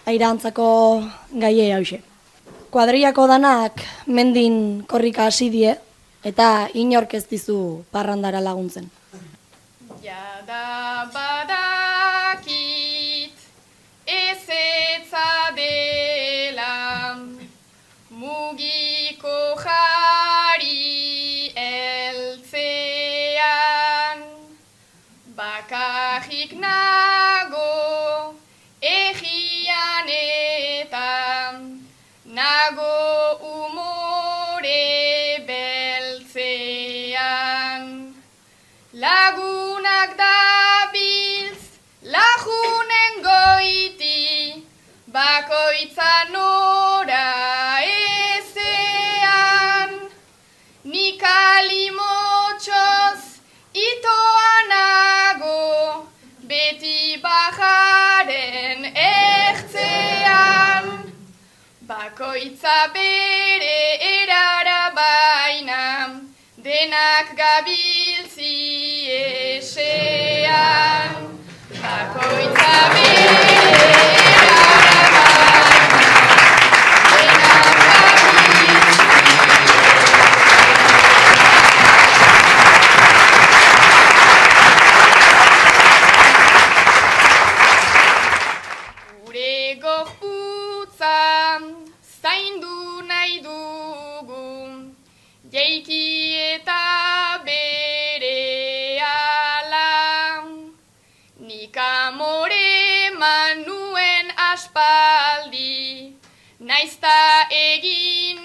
airantzako gaie hause. Kuadriako danak mendin korrika hasi die, eta inork ez dizu parrandara laguntzen. Jada badakit ezetza dela, mugiko jari eltzean, bakarrik nago egian eta nago umore beltzean. Lagunak dabiltz lagunen goiti, bakoitza nora ezean. Nik alimotxoz itoa nago, beti bajaren ertzean. Bakoitza bere erara baina, denak gabiltzi esean. Bakoitza bere erara baina, denak gabiltzi gure gorputza zaindu nahi dugu, jaiki eta berehala. Nik amore manuen aspaldi, naizta egin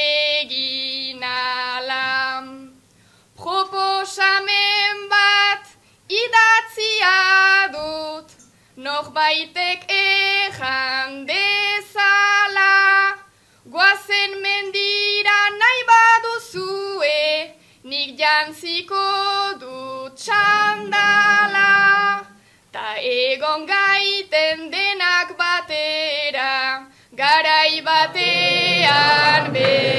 ala. Proposamen bat idatzia dut, norbaitek ejan dezala. Goazen mendira nahi baduzue, nik jantziko dut txandala. Ta egon gaiten denak batera, garai batean